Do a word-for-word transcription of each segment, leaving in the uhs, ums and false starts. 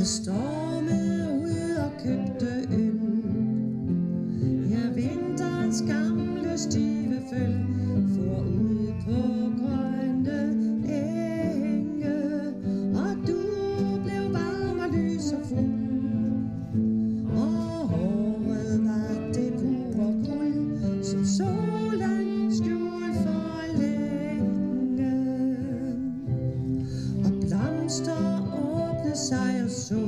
Jeg stormede ud og købte øl. Jeg vinterens gamle stive føl for ud på grønne enge, og du blev varm og lys og fuld, og håret var det pure guld, som solen skjul for længe, og blomster åbnede sig og så,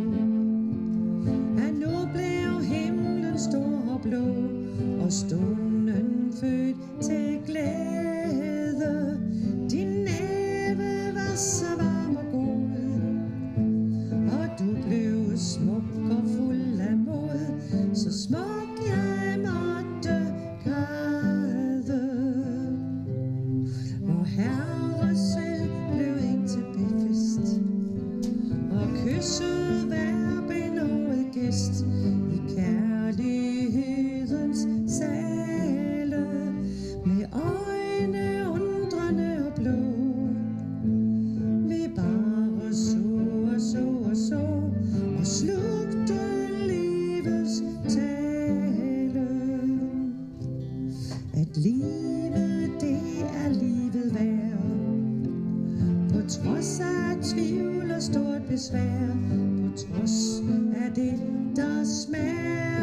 at nu blev himlen stor og blå, og stunden født til glæde. Din næve var så varm og god, og du blev smuk og fuld af mod, så smuk jeg måtte græde. Vor Herre selv blev ind til befest, og kyssede hver benådet gæst i kærlighedens sale, med øjne undrende og blå. Vi bare så og så og så, og slugte livets tale. At livet, det er livet værd, på trods af tvivl og stort besvær, på trods af det, der smager.